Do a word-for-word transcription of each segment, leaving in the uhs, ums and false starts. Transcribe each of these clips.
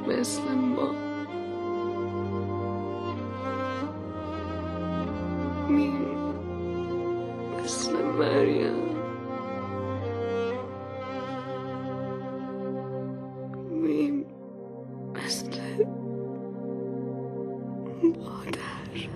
مثل ما میم مثل مریم میم مثل مادر.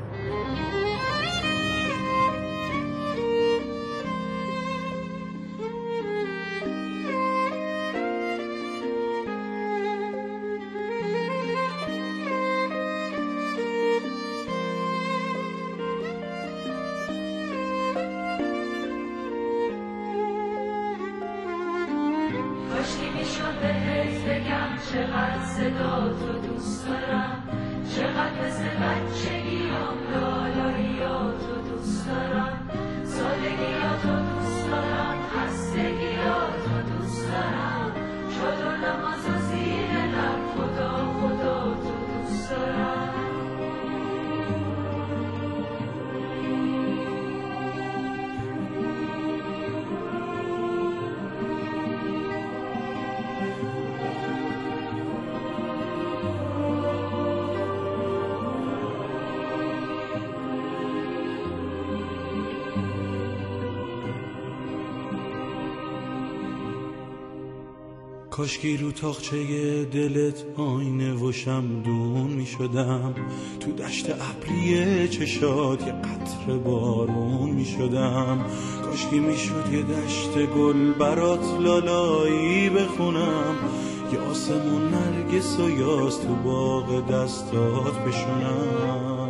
کاشکی میشد بهت بگم چقدر صدا تو دوست دارم، چقدر مثل بچگیام لالاییاتو دوست دارم، سادگیاتو دوست دارم، خستگیاتو دوست دارم، چادر نماز و زیر لب خدا خدا تو دوست دارم. کاشکی رو تاقچه دلت آینه و شمدون می شدم، تو دشت ابری چشات یه قطره بارون می شدم. کاشکی می شد یه دشت گل برات لالایی بخونم، یه آسمون نرگس و یاس تو باغ دستات بشونم.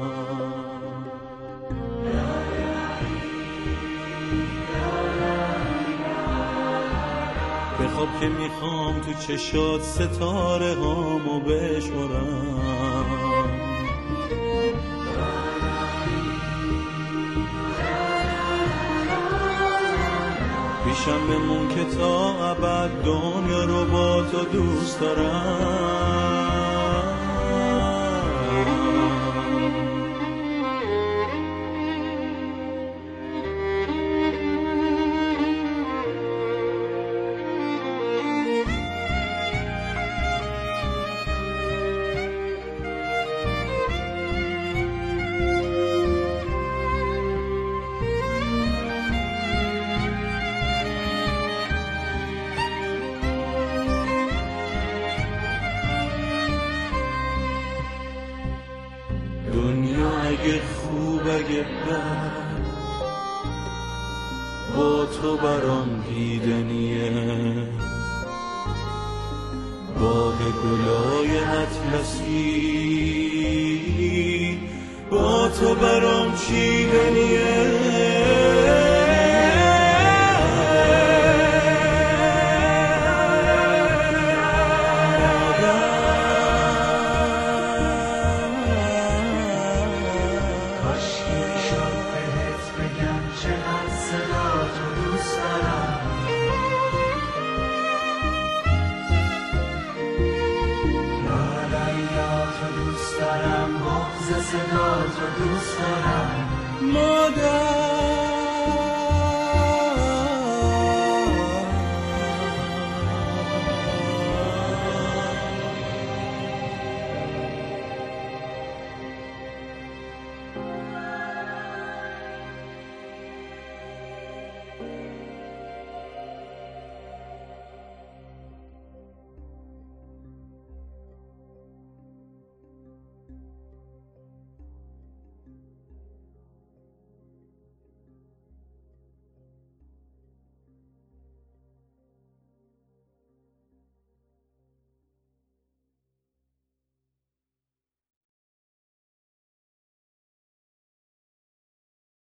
بخواب که میخوام تو چشات ستاره هامو بشمارم، پیشم بمون که تا ابد دنیا رو با تو دوست دارم. دنیا اگه خوب اگه بد با تو برام دیدنیه، باغ گلای اطلسی با تو برام چیدنیه. صدا تو دوست دارم مادر